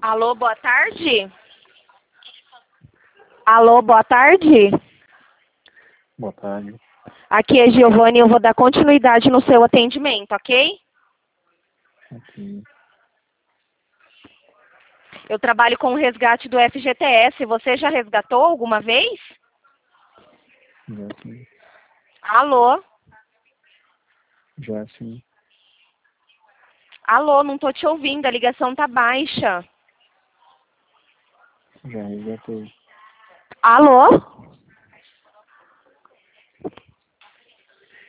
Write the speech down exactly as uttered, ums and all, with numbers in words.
Alô, boa tarde? Alô, boa tarde? Boa tarde. Aqui é Giovanni e eu vou dar continuidade no seu atendimento, ok? Aqui. Eu trabalho com o resgate do F G T S. Você já resgatou alguma vez? Já sim. Alô? Já sim. Alô, não tô te ouvindo, a ligação tá baixa. Já resgatei. Alô?